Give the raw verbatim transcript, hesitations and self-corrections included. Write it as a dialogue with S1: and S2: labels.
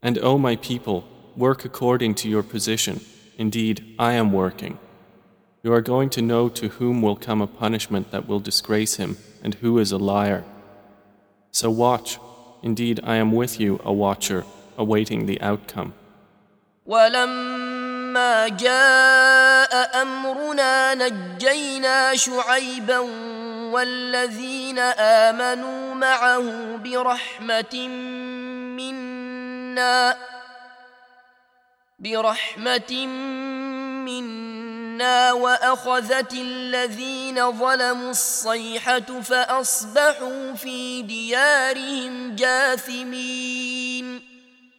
S1: And O my people, work according to your position. Indeed, I am working. You are going to know to whom will come a punishment that will disgrace him and who is a liar. So watch. Indeed, I am with you, a watcher, awaiting the outcome.
S2: ولما جاء أمرنا نجينا شعيبا والذين آمنوا معه برحمة منا برحمة منا وأخذت الذين ظلموا الصيحة فأصبحوا في ديارهم جاثمين